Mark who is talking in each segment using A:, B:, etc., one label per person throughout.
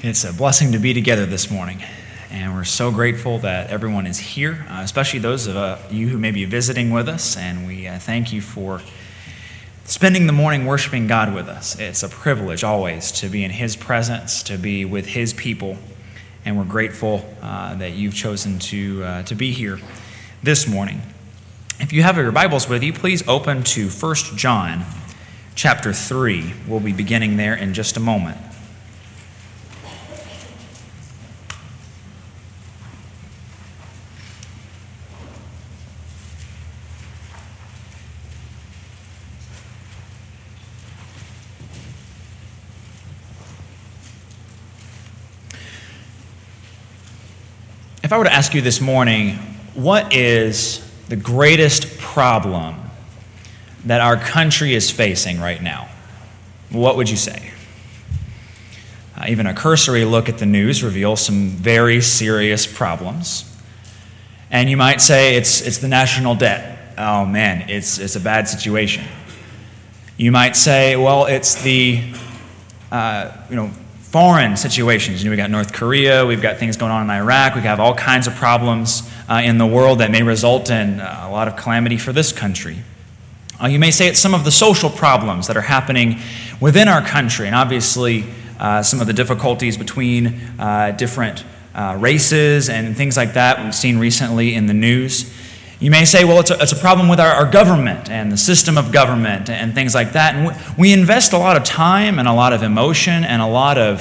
A: It's a blessing to be together this morning, and we're so grateful that everyone is here, especially those of you who may be visiting with us, and we thank you for spending the morning worshiping God with us. It's a privilege always to be in His presence, to be with His people, and we're grateful that you've chosen to be here this morning. If you have your Bibles with you, please open to 1 John chapter 3. We'll be beginning there in just a moment. If I were to ask you this morning, what is the greatest problem that our country is facing right now? What would you say? Even a cursory look at the news reveals some very serious problems. And you might say it's the national debt. Oh man, it's a bad situation. You might say, well, it's the foreign situations. We got North Korea, we've got things going on in Iraq, we have all kinds of problems in the world that may result in a lot of calamity for this country. You may say it's some of the social problems that are happening within our country, and obviously some of the difficulties between different races and things like that we've seen recently in the news. You may say, well, it's a problem with our government and the system of government and things like that. And we invest a lot of time and a lot of emotion and a lot of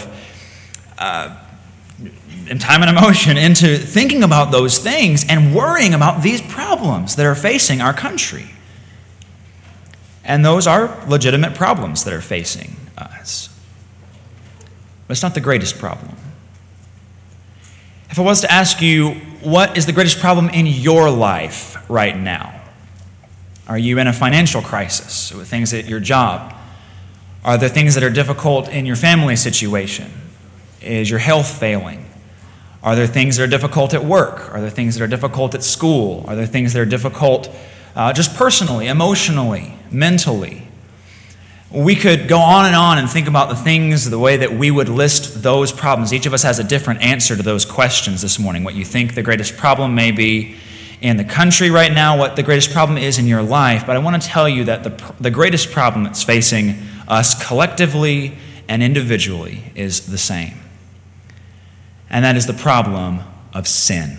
A: time and emotion into thinking about those things and worrying about these problems that are facing our country. And those are legitimate problems that are facing us. But it's not the greatest problem. If I was to ask you, what is the greatest problem in your life right now? Are you in a financial crisis with things at your job? Are there things that are difficult in your family situation? Is your health failing? Are there things that are difficult at work? Are there things that are difficult at school? Are there things that are difficult just personally, emotionally, mentally? We could go on and think about the things, the way that we would list those problems. Each of us has a different answer to those questions this morning. What you think the greatest problem may be in the country right now, what the greatest problem is in your life. But I want to tell you that the greatest problem that's facing us collectively and individually is the same. And that is the problem of sin.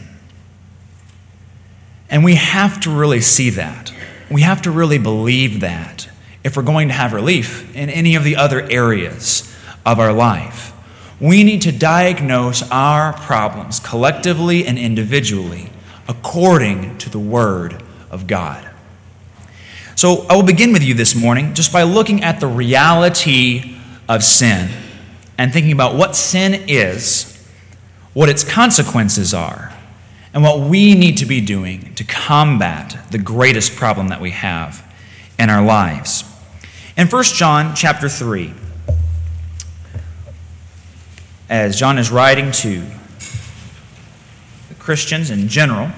A: And we have to really see that. We have to really believe that if we're going to have relief in any of the other areas of our life. We need to diagnose our problems collectively and individually according to the Word of God. So I will begin with you this morning just by looking at the reality of sin and thinking about what sin is, what its consequences are, and what we need to be doing to combat the greatest problem that we have in our lives. In 1 John chapter 3, as John is writing to the Christians in general,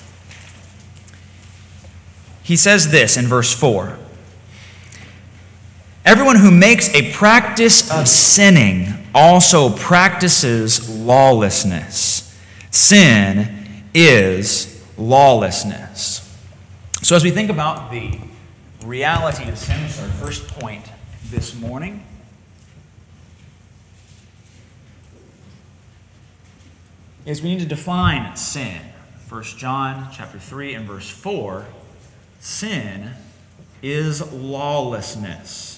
A: he says this in verse 4. Everyone who makes a practice of sinning also practices lawlessness. Sin is lawlessness. So as we think about the reality of sin, is our first point this morning. Is we need to define sin. 1 John chapter 3 and verse 4, sin is lawlessness.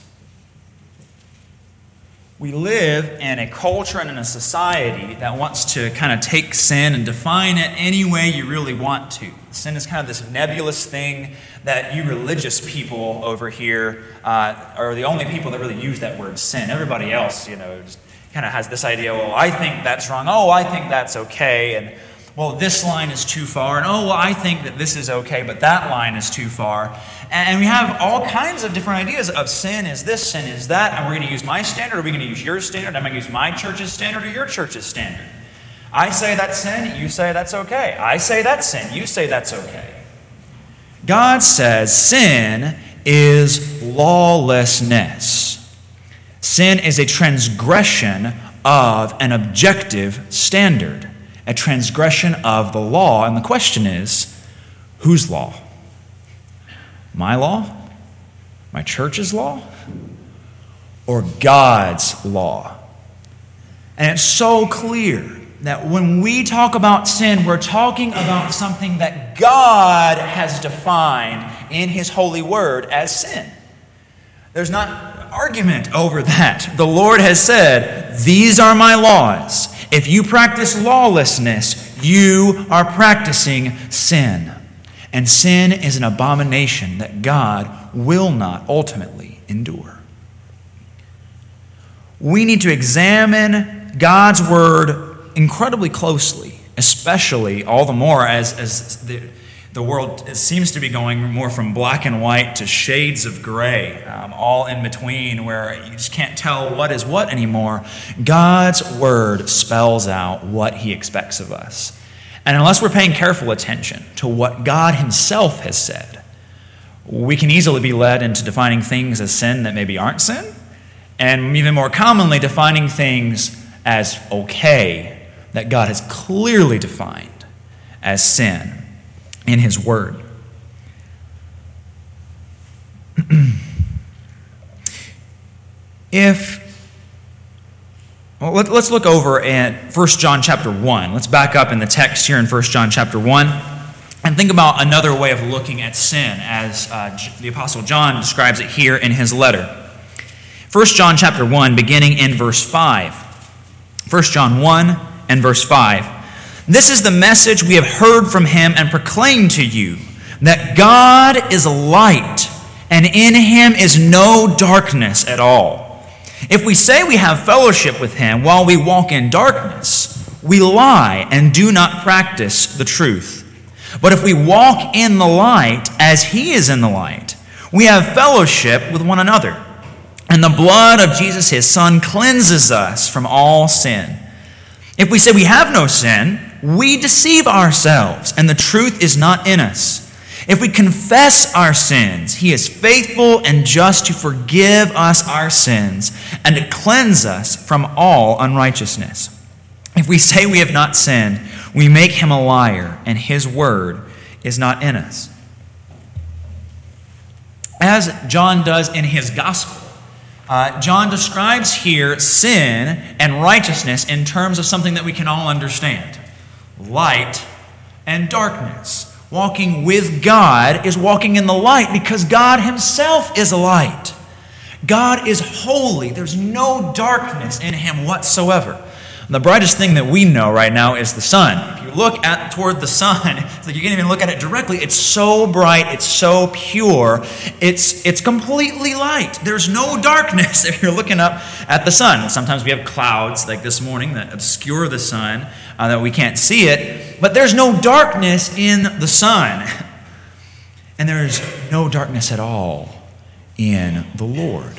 A: We live in a culture and in a society that wants to kind of take sin and define it any way you really want to. Sin is kind of this nebulous thing that you religious people over here are the only people that really use that word sin. Everybody else, just kind of has this idea, well, I think that's wrong. Oh, I think that's okay. And, well, this line is too far. And, oh, well, I think that this is okay, but that line is too far. And we have all kinds of different ideas of sin is this, sin is that. And we're going to use my standard, or are we going to use your standard? I'm going to use my church's standard or your church's standard. I say that's sin, you say that's okay. I say that's sin, you say that's okay. God says sin is lawlessness. Sin is a transgression of an objective standard, a transgression of the law. And the question is, whose law? My law? My church's law? Or God's law? And it's so clear that when we talk about sin, we're talking about something that God has defined in His holy word as sin. There's not argument over that. The Lord has said, these are my laws. If you practice lawlessness, you are practicing sin. And sin is an abomination that God will not ultimately endure. We need to examine God's word incredibly closely, especially all the more as the world seems to be going more from black and white to shades of gray, all in between, where you just can't tell what is what anymore. God's word spells out what He expects of us. And unless we're paying careful attention to what God Himself has said, we can easily be led into defining things as sin that maybe aren't sin, and even more commonly defining things as okay that God has clearly defined as sin in His word. Let's look over at 1 John chapter 1. Let's back up in the text here in 1 John chapter 1 and think about another way of looking at sin as the Apostle John describes it here in his letter. 1 John chapter 1, beginning in verse 5. 1 John 1 and verse 5. This is the message we have heard from Him and proclaimed to you, that God is light, and in Him is no darkness at all. If we say we have fellowship with Him while we walk in darkness, we lie and do not practice the truth. But if we walk in the light as He is in the light, we have fellowship with one another. And the blood of Jesus, His Son, cleanses us from all sin. If we say we have no sin, we deceive ourselves, and the truth is not in us. If we confess our sins, He is faithful and just to forgive us our sins and to cleanse us from all unrighteousness. If we say we have not sinned, we make Him a liar, and His word is not in us. As John does in his gospel, John describes here sin and righteousness in terms of something that we can all understand. Light and darkness. Walking with God is walking in the light because God Himself is a light. God is holy. There's no darkness in Him whatsoever. And the brightest thing that we know right now is the sun. If you look toward the sun, it's like you can't even look at it directly. It's so bright. It's so pure. It's completely light. There's no darkness if you're looking up at the sun. Sometimes we have clouds like this morning that obscure the sun, that we can't see it. But there's no darkness in the sun. And there's no darkness at all in the Lord.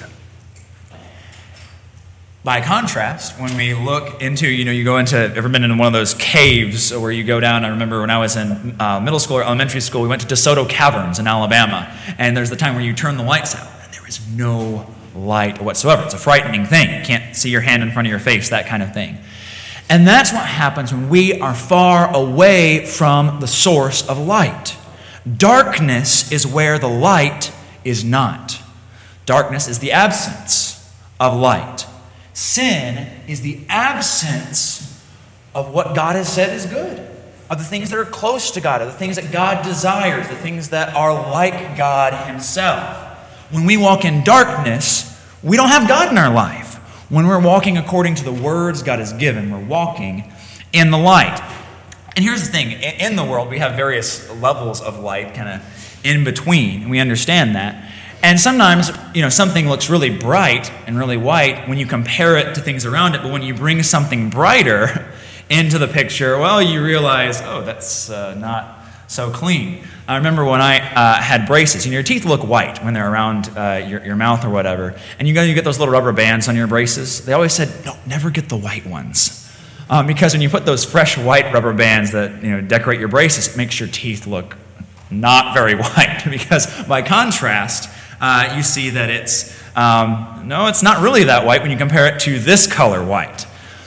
A: By contrast, when we look into, you go into, ever been in one of those caves where you go down? I remember when I was in middle school or elementary school, we went to DeSoto Caverns in Alabama, and there's the time where you turn the lights out, and there is no light whatsoever. It's a frightening thing. You can't see your hand in front of your face, that kind of thing. And that's what happens when we are far away from the source of light. Darkness is where the light is not. Darkness is the absence of light. Sin is the absence of what God has said is good, of the things that are close to God, of the things that God desires, the things that are like God Himself. When we walk in darkness, we don't have God in our life. When we're walking according to the words God has given, we're walking in the light. And here's the thing. In the world, we have various levels of light kind of in between, and we understand that. And sometimes, something looks really bright and really white when you compare it to things around it, but when you bring something brighter into the picture, well, you realize, that's not so clean. I remember when I had braces. Your teeth look white when they're around your mouth or whatever, and you get those little rubber bands on your braces. They always said, no, never get the white ones. Because when you put those fresh white rubber bands that decorate your braces, it makes your teeth look not very white. Because by contrast, you see that it's not really that white when you compare it to this color white.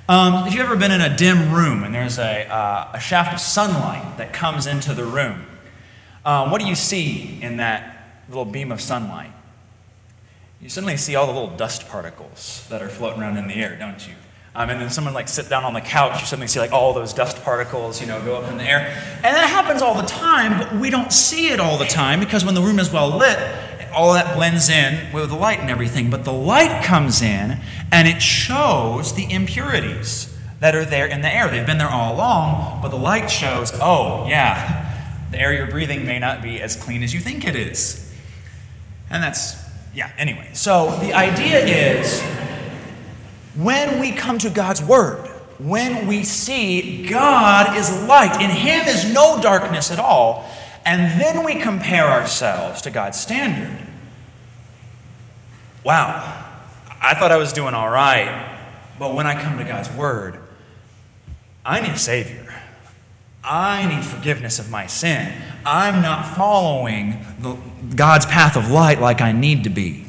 A: If you've ever been in a dim room and there's a shaft of sunlight that comes into the room, what do you see in that little beam of sunlight? You suddenly see all the little dust particles that are floating around in the air, don't you? And then someone sit down on the couch, you suddenly see all those dust particles, go up in the air. And that happens all the time, but we don't see it all the time because when the room is well lit, all that blends in with the light and everything. But the light comes in and it shows the impurities that are there in the air. They've been there all along, but the light shows, oh yeah, the air you're breathing may not be as clean as you think it is. And anyway. So the idea is, when we come to God's Word, when we see God is light, in Him is no darkness at all, and then we compare ourselves to God's standard. Wow, I thought I was doing all right, but when I come to God's Word, I need a Savior. I need forgiveness of my sin. I'm not following God's path of light like I need to be.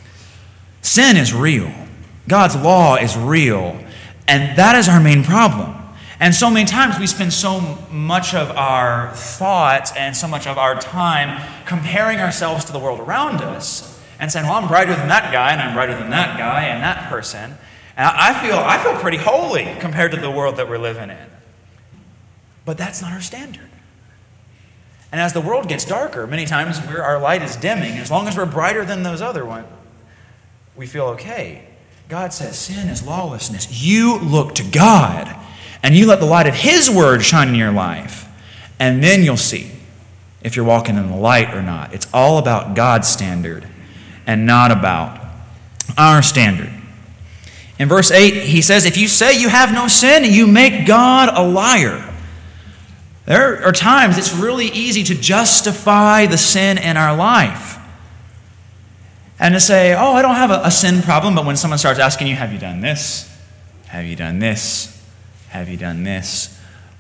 A: Sin is real. God's law is real, and that is our main problem. And so many times we spend so much of our thoughts and so much of our time comparing ourselves to the world around us and saying, well, I'm brighter than that guy, and I'm brighter than that guy and that person. And I feel pretty holy compared to the world that we're living in. But that's not our standard. And as the world gets darker, many times our light is dimming. As long as we're brighter than those other ones, we feel okay. God says sin is lawlessness. You look to God, and you let the light of His Word shine in your life, and then you'll see if you're walking in the light or not. It's all about God's standard and not about our standard. In verse 8, he says, if you say you have no sin, you make God a liar. There are times it's really easy to justify the sin in our life. And to say, oh, I don't have a sin problem, but when someone starts asking you, have you done this? Have you done this? Have you done this?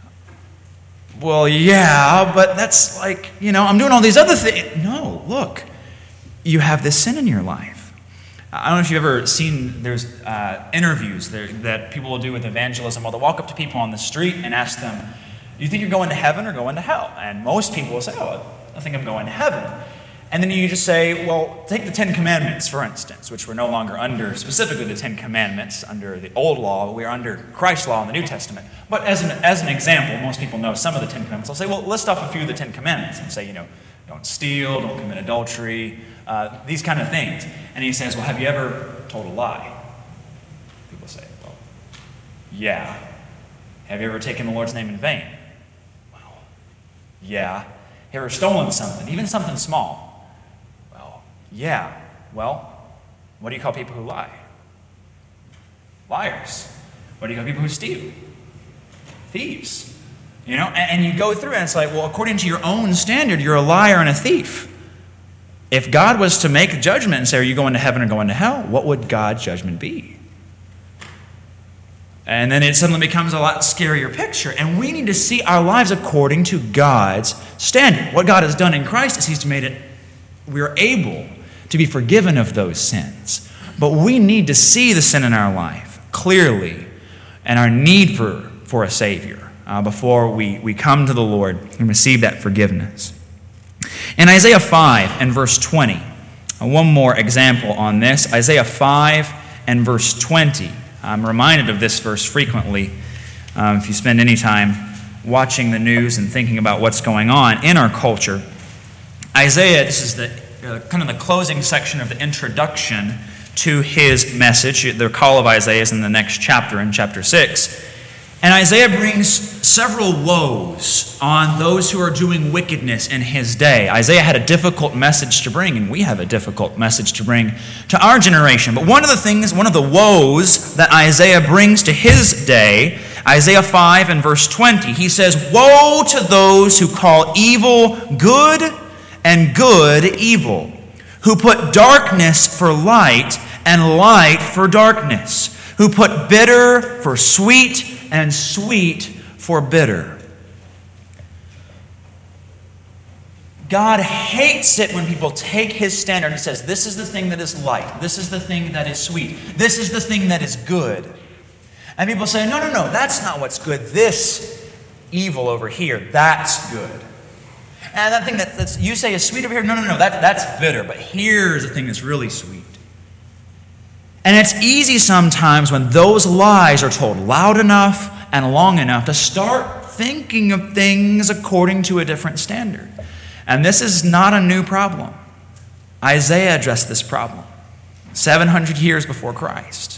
A: Well, yeah, but that's I'm doing all these other things. No, look, you have this sin in your life. I don't know if you've ever seen, there's interviews that people will do with evangelism. Well, they'll walk up to people on the street and ask them, do you think you're going to heaven or going to hell? And most people will say, oh, I think I'm going to heaven. And then you just say, well, take the Ten Commandments, for instance, which we're no longer under, specifically the Ten Commandments, under the Old Law. We're under Christ's law in the New Testament. But as an example, most people know some of the Ten Commandments. I'll say, well, list off a few of the Ten Commandments and say, don't steal, don't commit adultery, these kind of things. And he says, well, have you ever told a lie? People say, well, yeah. Have you ever taken the Lord's name in vain? Well, yeah. Have you ever stolen something, even something small? Yeah. Well, what do you call people who lie? Liars. What do you call people who steal? Thieves. And you go through and it's well, according to your own standard, you're a liar and a thief. If God was to make a judgment and say, are you going to heaven or going to hell? What would God's judgment be? And then it suddenly becomes a lot scarier picture. And we need to see our lives according to God's standard. What God has done in Christ is He's made it, we're able to be forgiven of those sins. But we need to see the sin in our life clearly and our need for a Savior before we come to the Lord and receive that forgiveness. In Isaiah 5 and verse 20, one more example on this. Isaiah 5 and verse 20. I'm reminded of this verse frequently if you spend any time watching the news and thinking about what's going on in our culture. Isaiah, this is the kind of the closing section of the introduction to his message. The call of Isaiah is in the next chapter, in chapter 6. And Isaiah brings several woes on those who are doing wickedness in his day. Isaiah had a difficult message to bring, and we have a difficult message to bring to our generation. But one of the woes that Isaiah brings to his day, Isaiah 5 and verse 20, he says, woe to those who call evil good and good evil, who put darkness for light and light for darkness, who put bitter for sweet and sweet for bitter. God hates it when people take His standard and says, this is the thing that is light, this is the thing that is sweet, this is the thing that is good. And people say, no, that's not what's good. This evil over here, that's good. And that thing that you say is sweet over here, no, that's bitter. But here's the thing that's really sweet. And it's easy sometimes when those lies are told loud enough and long enough to start thinking of things according to a different standard. And this is not a new problem. Isaiah addressed this problem 700 years before Christ.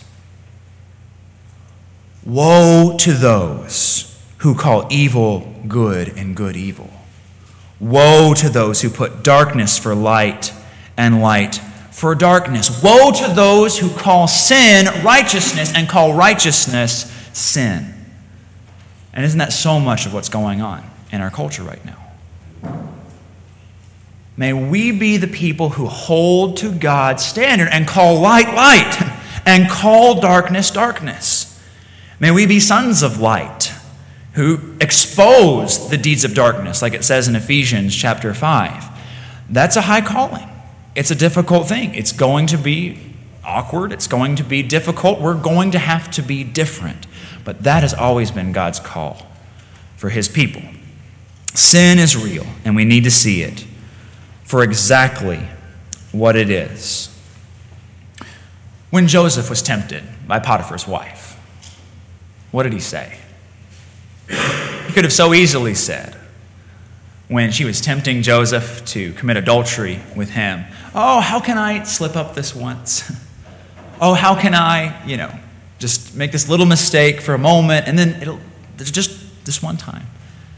A: Woe to those who call evil good and good evil. Woe to those who put darkness for light and light for darkness. Woe to those who call sin righteousness and call righteousness sin. And isn't that so much of what's going on in our culture right now? May we be the people who hold to God's standard and call light light and call darkness darkness. May we be sons of light who expose the deeds of darkness, like it says in Ephesians chapter 5. That's a high calling. It's a difficult thing. It's going to be awkward. It's going to be difficult. We're going to have to be different. But that has always been God's call for his people. Sin is real, and we need to see it for exactly what it is. When Joseph was tempted by Potiphar's wife, what did he say? He could have so easily said, when she was tempting Joseph to commit adultery with him, oh, how can I slip up this once? Oh, how can I, just make this little mistake for a moment, and then it's just this one time.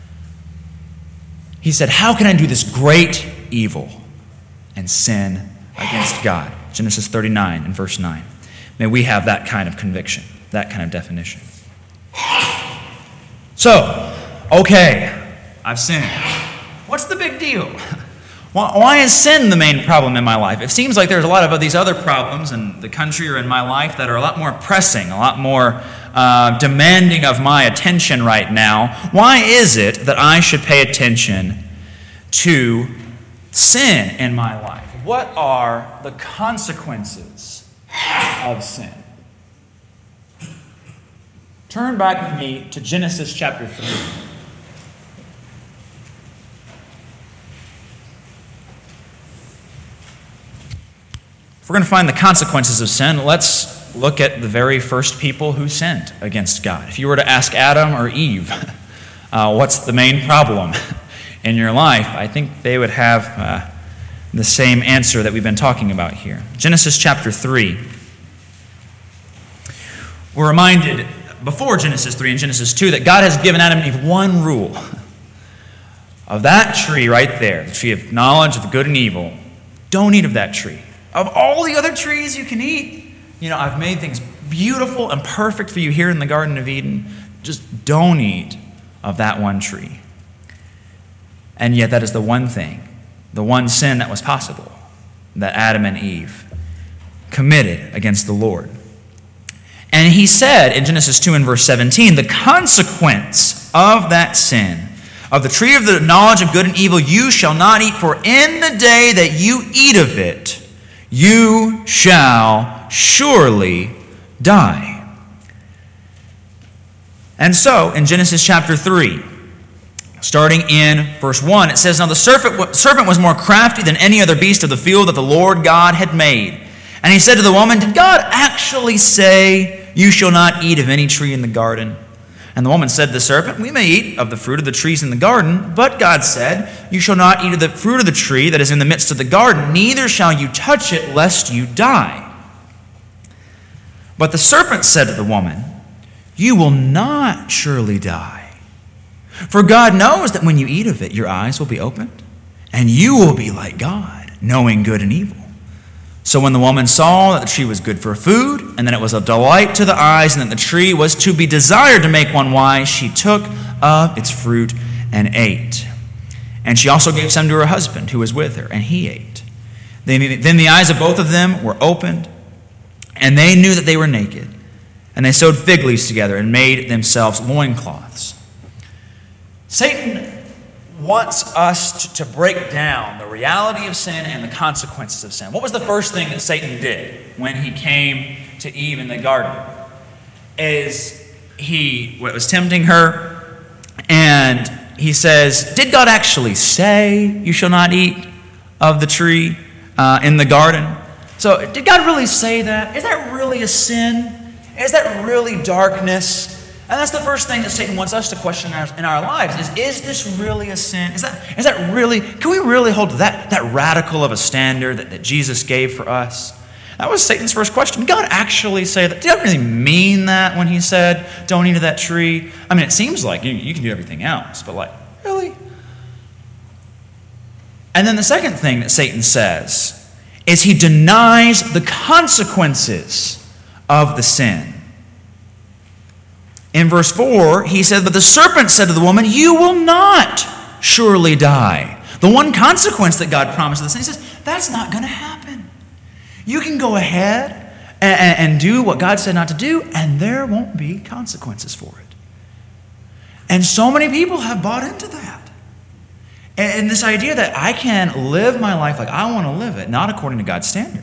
A: He said, how can I do this great evil and sin against God? Genesis 39 and verse 9. May we have that kind of conviction, that kind of definition. So, okay, I've sinned. What's the big deal? Why is sin the main problem in my life? It seems like there's a lot of these other problems in the country or in my life that are a lot more pressing, a lot more demanding of my attention right now. Why is it that I should pay attention to sin in my life? What are the consequences of sin? Turn back with me to Genesis chapter 3. If we're going to find the consequences of sin, let's look at the very first people who sinned against God. If you were to ask Adam or Eve, what's the main problem in your life, I think they would have the same answer that we've been talking about here. Genesis chapter 3. We're reminded before Genesis 3 and Genesis 2 that God has given Adam and Eve one rule. Of that tree right there, the tree of knowledge of good and evil, don't eat of that tree. Of all the other trees you can eat, I've made things beautiful and perfect for you here in the Garden of Eden. Just don't eat of that one tree. And yet that is the one thing, the one sin that was possible that Adam and Eve committed against the Lord. And he said in Genesis 2 and verse 17, the consequence of that sin, of the tree of the knowledge of good and evil, you shall not eat, for in the day that you eat of it, you shall surely die. And so, in Genesis chapter 3, starting in verse 1, it says, now the serpent was more crafty than any other beast of the field that the Lord God had made. And he said to the woman, did God actually say, you shall not eat of any tree in the garden? And the woman said to the serpent, we may eat of the fruit of the trees in the garden, but God said, you shall not eat of the fruit of the tree that is in the midst of the garden, neither shall you touch it, lest you die. But the serpent said to the woman, you will not surely die. For God knows that when you eat of it, your eyes will be opened, and you will be like God, knowing good and evil. So when the woman saw that the tree was good for food, and that it was a delight to the eyes, and that the tree was to be desired to make one wise, she took of its fruit and ate. And she also gave some to her husband, who was with her, and he ate. Then the eyes of both of them were opened, and they knew that they were naked. And they sewed fig leaves together and made themselves loincloths. Satan wants us to break down the reality of sin and the consequences of sin. What was the first thing that Satan did when he came to Eve in the garden? Is he was tempting her, and he says, did God actually say you shall not eat of the tree in the garden? So did God really say that? Is that really a sin? Is that really darkness? And that's the first thing that Satan wants us to question in our lives is this really a sin? Is that really, can we really hold to that radical of a standard that Jesus gave for us? That was Satan's first question. Did God actually say that? Did God really mean that when he said, don't eat of that tree? I mean, it seems like you can do everything else, but like, really? And then the second thing that Satan says is he denies the consequences of the sin. In verse 4, he said, but the serpent said to the woman, you will not surely die. The one consequence that God promised the sin, he says, that's not going to happen. You can go ahead and do what God said not to do, and there won't be consequences for it. And so many people have bought into that. And this idea that I can live my life like I want to live it, not according to God's standard.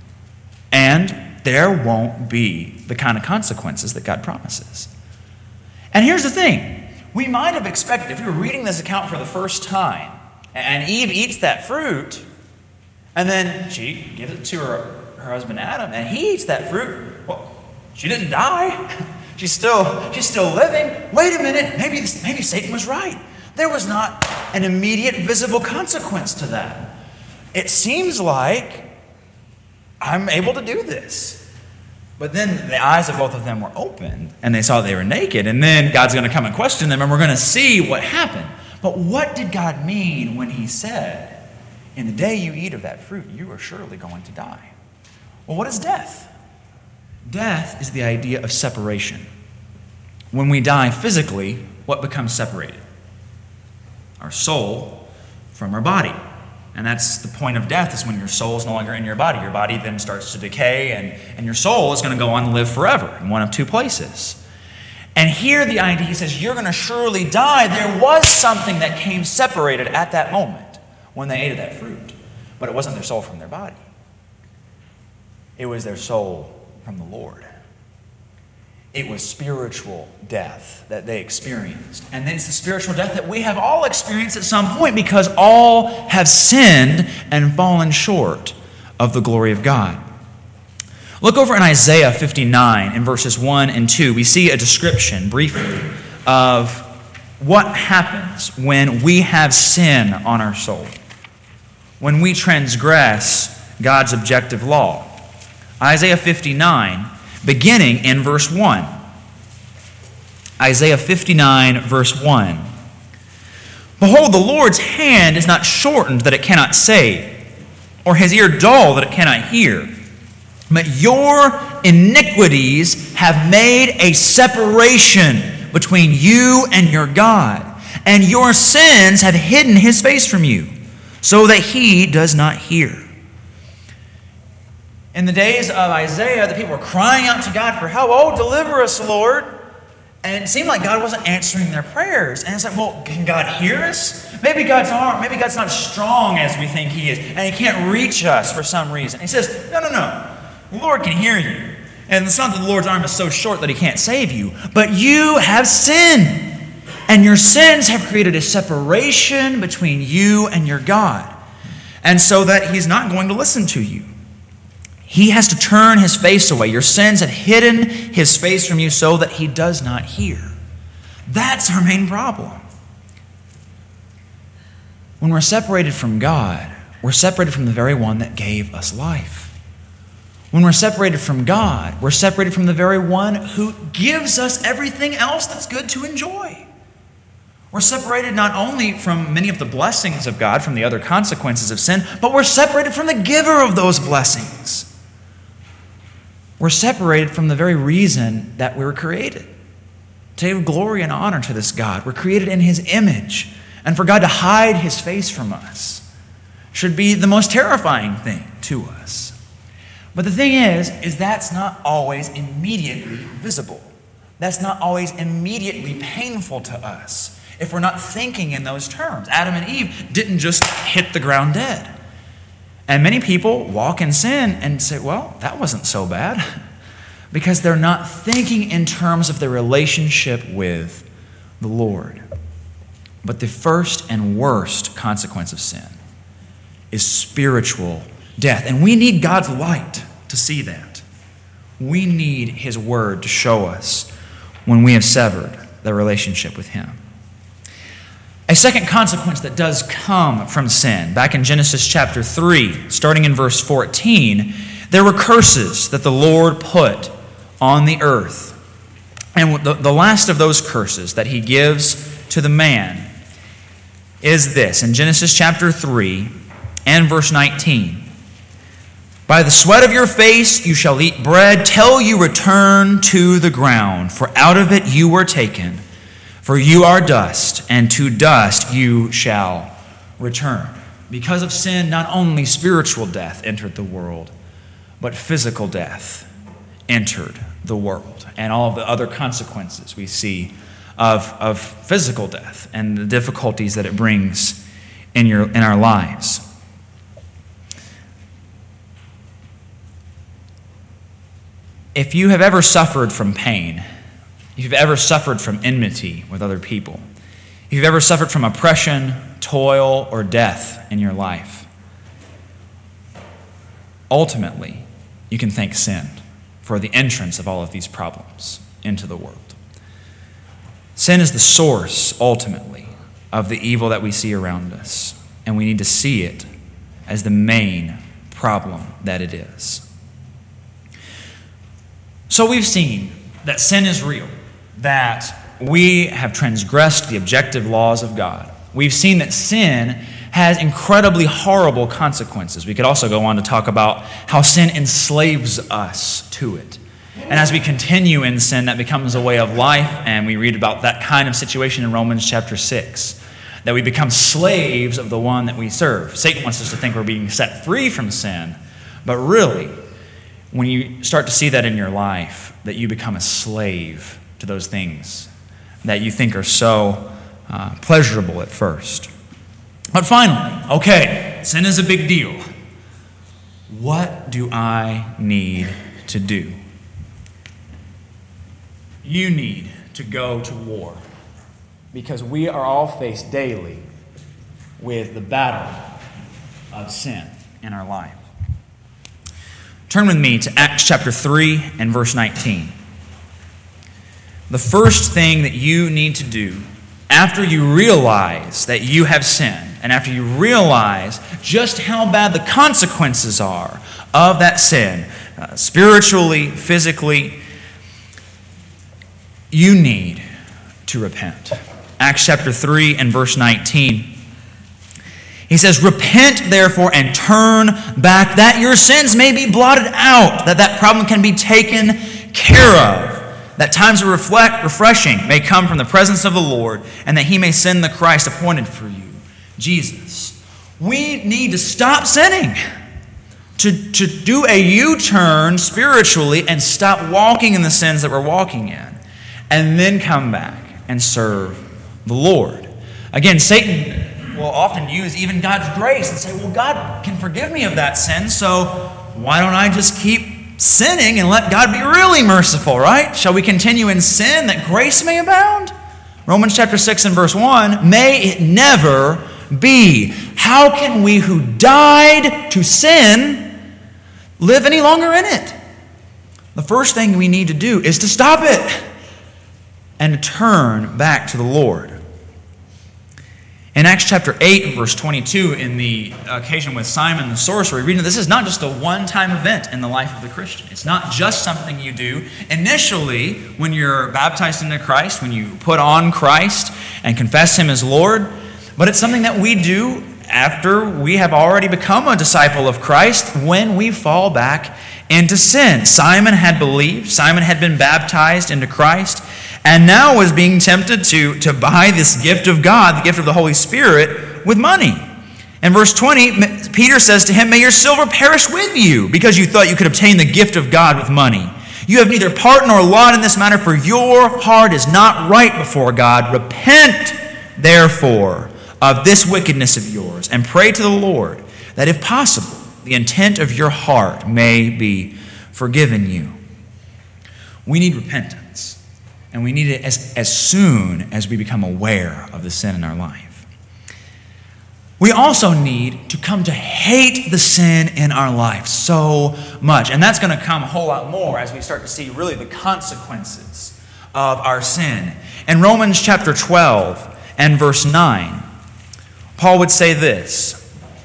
A: And there won't be the kind of consequences that God promises. And here's the thing. We might have expected, if you were reading this account for the first time, and Eve eats that fruit, and then she gives it to her husband Adam, and he eats that fruit. Well, she didn't die. She's still living. Wait a minute, maybe Satan was right. There was not an immediate visible consequence to that. It seems like I'm able to do this. But then the eyes of both of them were opened, and they saw they were naked, and then God's going to come and question them, and we're going to see what happened. But what did God mean when he said, in the day you eat of that fruit, you are surely going to die? Well, what is death? Death is the idea of separation. When we die physically, what becomes separated? Our soul from our body. And that's the point of death, is when your soul is no longer in your body. Your body then starts to decay, and your soul is going to go on and live forever in one of two places. And here the idea, he says, you're going to surely die. There was something that came separated at that moment when they ate of that fruit. But it wasn't their soul from their body. It was their soul from the Lord. It was spiritual death that they experienced. And it's the spiritual death that we have all experienced at some point, because all have sinned and fallen short of the glory of God. Look over in Isaiah 59 in verses 1 and 2. We see a description briefly of what happens when we have sin on our soul, when we transgress God's objective law. Isaiah 59, beginning in verse 1. Isaiah 59, verse 1. Behold, the Lord's hand is not shortened that it cannot save, or his ear dull that it cannot hear. But your iniquities have made a separation between you and your God, and your sins have hidden his face from you, so that he does not hear. In the days of Isaiah, the people were crying out to God for help. Oh, deliver us, Lord. And it seemed like God wasn't answering their prayers. And it's like, well, can God hear us? Maybe God's not as strong as we think he is, and he can't reach us for some reason. He says, no. The Lord can hear you. And it's not that the Lord's arm is so short that he can't save you, but you have sinned. And your sins have created a separation between you and your God. And so that he's not going to listen to you. He has to turn his face away. Your sins have hidden his face from you so that he does not hear. That's our main problem. When we're separated from God, we're separated from the very one that gave us life. When we're separated from God, we're separated from the very one who gives us everything else that's good to enjoy. We're separated not only from many of the blessings of God, from the other consequences of sin, but we're separated from the giver of those blessings. We're separated from the very reason that we were created, to give glory and honor to this God. We're created in his image, and for God to hide his face from us should be the most terrifying thing to us. But the thing is that's not always immediately visible. That's not always immediately painful to us if we're not thinking in those terms. Adam and Eve didn't just hit the ground dead. And many people walk in sin and say, well, that wasn't so bad. because they're not thinking in terms of their relationship with the Lord. But the first and worst consequence of sin is spiritual death. And we need God's light to see that. We need His Word to show us when we have severed the relationship with Him. A second consequence that does come from sin, back in Genesis chapter 3, starting in verse 14, there were curses that the Lord put on the earth. And the last of those curses that He gives to the man is this, in Genesis chapter 3 and verse 19. By the sweat of your face you shall eat bread till you return to the ground, for out of it you were taken. For you are dust, and to dust you shall return. Because of sin, not only spiritual death entered the world, but physical death entered the world. And all of the other consequences we see of physical death and the difficulties that it brings in our lives. If you have ever suffered from pain, if you've ever suffered from enmity with other people, if you've ever suffered from oppression, toil, or death in your life, ultimately, you can thank sin for the entrance of all of these problems into the world. Sin is the source, ultimately, of the evil that we see around us, and we need to see it as the main problem that it is. So we've seen that sin is real, that we have transgressed the objective laws of God. We've seen that sin has incredibly horrible consequences. We could also go on to talk about how sin enslaves us to it. And as we continue in sin, that becomes a way of life, and we read about that kind of situation in Romans chapter 6, that we become slaves of the one that we serve. Satan wants us to think we're being set free from sin, but really, when you start to see that in your life, that you become a slave to those things that you think are so pleasurable at first. But finally, okay, sin is a big deal. What do I need to do? You need to go to war, because we are all faced daily with the battle of sin in our life. Turn with me to Acts chapter 3 and verse 19. The first thing that you need to do after you realize that you have sinned, and after you realize just how bad the consequences are of that sin, spiritually, physically, you need to repent. Acts chapter 3 and verse 19. He says, repent therefore and turn back, that your sins may be blotted out, that problem can be taken care of, that times of refreshing may come from the presence of the Lord, and that He may send the Christ appointed for you, Jesus. We need to stop sinning, to do a U-turn spiritually and stop walking in the sins that we're walking in, and then come back and serve the Lord. Again, Satan will often use even God's grace and say, well, God can forgive me of that sin, so why don't I just keep sinning and let God be really merciful, right? Shall we continue in sin that grace may abound? Romans chapter 6 and verse 1, may it never be. How can we who died to sin live any longer in it? The first thing we need to do is to stop it and to turn back to the Lord. In Acts chapter 8 and verse 22, in the occasion with Simon the sorcerer, we read that this is not just a one-time event in the life of the Christian. It's not just something you do initially when you're baptized into Christ, when you put on Christ and confess Him as Lord, but it's something that we do after we have already become a disciple of Christ when we fall back into sin. Simon had believed. Simon had been baptized into Christ, and now was being tempted to buy this gift of God, the gift of the Holy Spirit, with money. In verse 20, Peter says to him, may your silver perish with you, because you thought you could obtain the gift of God with money. You have neither part nor lot in this matter, for your heart is not right before God. Repent, therefore, of this wickedness of yours, and pray to the Lord, that if possible, the intent of your heart may be forgiven you. We need repentance. And we need it as soon as we become aware of the sin in our life. We also need to come to hate the sin in our life so much. And that's going to come a whole lot more as we start to see really the consequences of our sin. In Romans chapter 12 and verse 9, Paul would say this.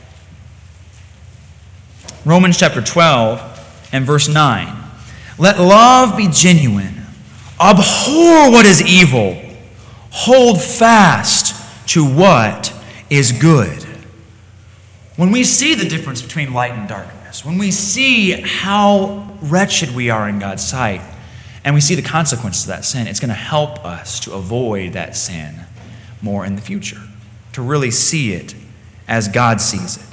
A: Romans chapter 12 and verse 9. Let love be genuine. Abhor what is evil. Hold fast to what is good. When we see the difference between light and darkness, when we see how wretched we are in God's sight, and we see the consequences of that sin, it's going to help us to avoid that sin more in the future, to really see it as God sees it.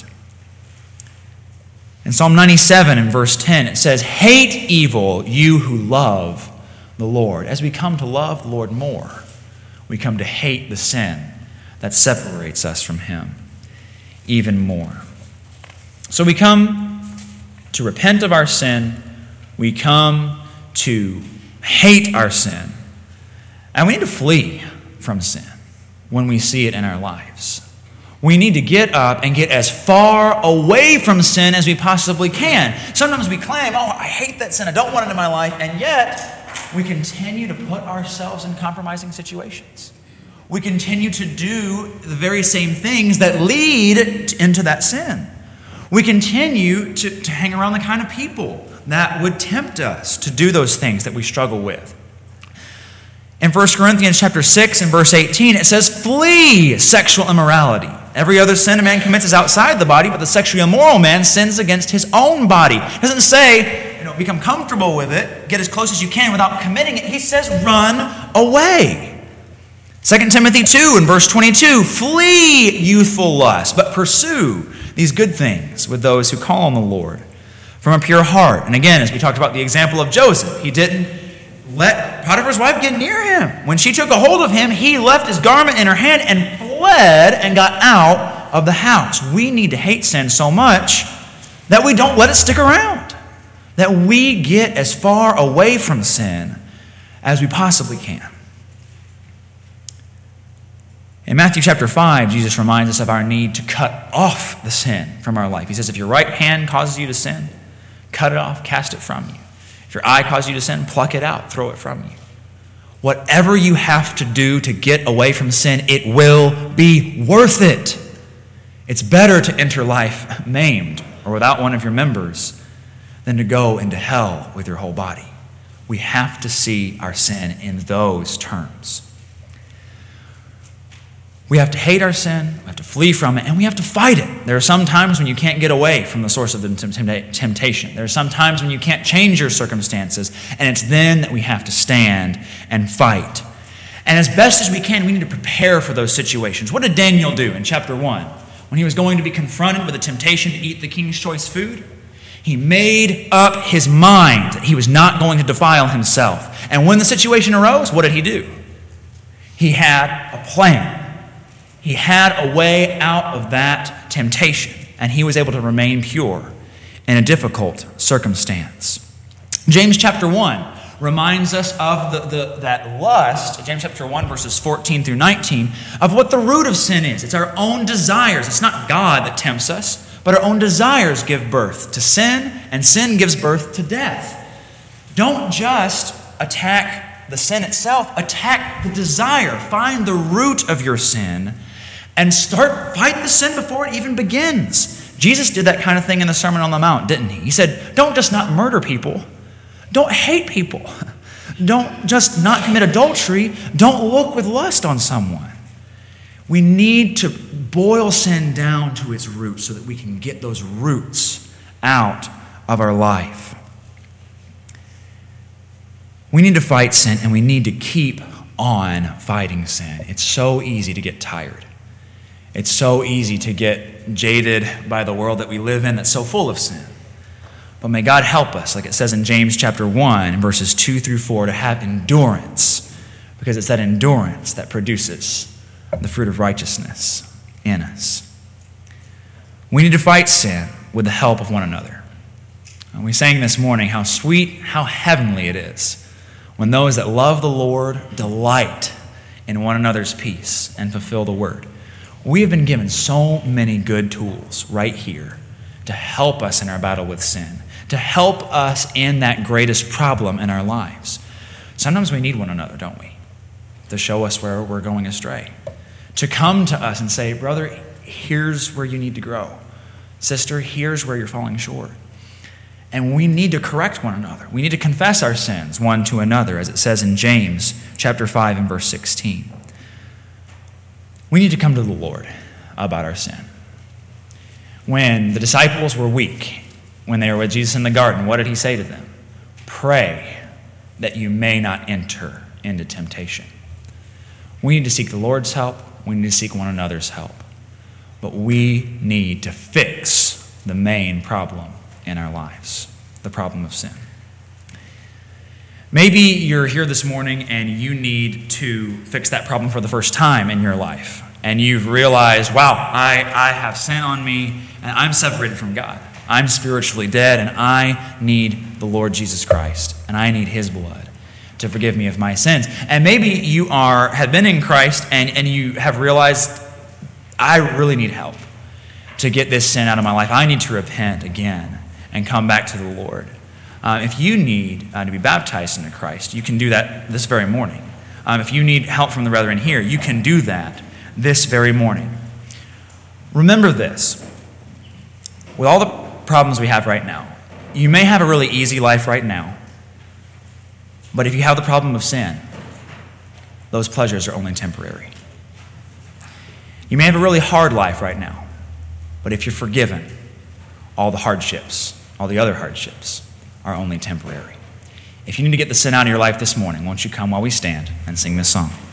A: In Psalm 97 and verse 10, it says, hate evil, you who love the Lord. As we come to love the Lord more, we come to hate the sin that separates us from Him even more. So we come to repent of our sin. We come to hate our sin. And we need to flee from sin when we see it in our lives. We need to get up and get as far away from sin as we possibly can. Sometimes we claim, I hate that sin. I don't want it in my life. And yet, we continue to put ourselves in compromising situations. We continue to do the very same things that lead into that sin. We continue to hang around the kind of people that would tempt us to do those things that we struggle with. In 1 Corinthians chapter 6 and verse 18, it says, flee sexual immorality. Every other sin a man commits is outside the body, but the sexually immoral man sins against his own body. It doesn't say, become comfortable with it, get as close as you can without committing it. He says, run away. 2 Timothy 2 and verse 22, flee youthful lust, but pursue these good things with those who call on the Lord from a pure heart. And again, as we talked about the example of Joseph, he didn't let Potiphar's wife get near him. When she took a hold of him, he left his garment in her hand and fled and got out of the house. We need to hate sin so much that we don't let it stick around, that we get as far away from sin as we possibly can. In Matthew chapter 5, Jesus reminds us of our need to cut off the sin from our life. He says, if your right hand causes you to sin, cut it off, cast it from you. If your eye causes you to sin, pluck it out, throw it from you. Whatever you have to do to get away from sin, it will be worth it. It's better to enter life maimed or without one of your members than to go into hell with your whole body. We have to see our sin in those terms. We have to hate our sin, we have to flee from it, and we have to fight it. There are some times when you can't get away from the source of the temptation. There are some times when you can't change your circumstances, and it's then that we have to stand and fight. And as best as we can, we need to prepare for those situations. What did Daniel do in chapter 1? When he was going to be confronted with the temptation to eat the king's choice food, he made up his mind that he was not going to defile himself. And when the situation arose, what did he do? He had a plan. He had a way out of that temptation, and he was able to remain pure in a difficult circumstance. James chapter 1 reminds us of that lust, James chapter 1, verses 14 through 19, of what the root of sin is. It's our own desires. It's not God that tempts us, but our own desires give birth to sin, and sin gives birth to death. Don't just attack the sin itself. Attack the desire. Find the root of your sin and fight the sin before it even begins. Jesus did that kind of thing in the Sermon on the Mount, didn't he? He said, don't just not murder people. Don't hate people. Don't just not commit adultery. Don't look with lust on someone. We need to boil sin down to its roots so that we can get those roots out of our life. We need to fight sin, and we need to keep on fighting sin. It's so easy to get tired. It's so easy to get jaded by the world that we live in that's so full of sin. But may God help us, like it says in James chapter 1, verses 2 through 4, to have endurance, because it's that endurance that produces the fruit of righteousness in us. We need to fight sin with the help of one another. And we sang this morning how sweet, how heavenly it is when those that love the Lord delight in one another's peace and fulfill the word. We have been given so many good tools right here to help us in our battle with sin, to help us in that greatest problem in our lives. Sometimes we need one another, don't we? To show us where we're going astray. To come to us and say, brother, here's where you need to grow. Sister, here's where you're falling short. And we need to correct one another. We need to confess our sins one to another, as it says in James chapter 5 and verse 16. We need to come to the Lord about our sin. When the disciples were weak, when they were with Jesus in the garden, what did he say to them? Pray that you may not enter into temptation. We need to seek the Lord's help. We need to seek one another's help. But we need to fix the main problem in our lives, the problem of sin. Maybe you're here this morning and you need to fix that problem for the first time in your life. And you've realized, wow, I have sin on me and I'm separated from God. I'm spiritually dead and I need the Lord Jesus Christ and I need his blood to forgive me of my sins. And maybe you have been in Christ and you have realized, I really need help to get this sin out of my life. I need to repent again and come back to the Lord. If you need to be baptized into Christ, you can do that this very morning. If you need help from the brethren here, you can do that this very morning. Remember this. With all the problems we have right now, you may have a really easy life right now, but if you have the problem of sin, those pleasures are only temporary. You may have a really hard life right now, but if you're forgiven, all the hardships, all the other hardships are only temporary. If you need to get the sin out of your life this morning, won't you come while we stand and sing this song?